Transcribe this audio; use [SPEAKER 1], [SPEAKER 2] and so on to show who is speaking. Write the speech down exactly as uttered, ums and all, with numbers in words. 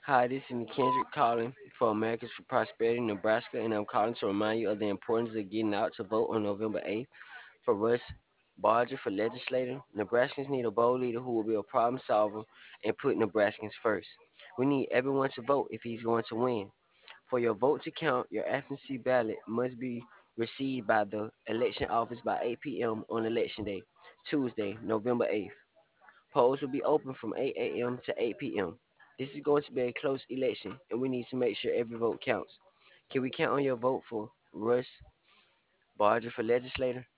[SPEAKER 1] Hi, this is Kendrick calling for Americans for Prosperity, Nebraska, and I'm calling to remind you of the importance of getting out to vote on November eighth for Russ Barger for legislator. Nebraskans need a bold leader who will be a problem solver and put Nebraskans first. We need everyone to vote if he's going to win. For your vote to count, your absentee ballot must be received by the election office by eight p m on election day, Tuesday, November eighth. Polls will be open from eight a m to eight p m. This is going to be a close election, and we need to make sure every vote counts. Can we count on your vote for Russ Barger for legislator?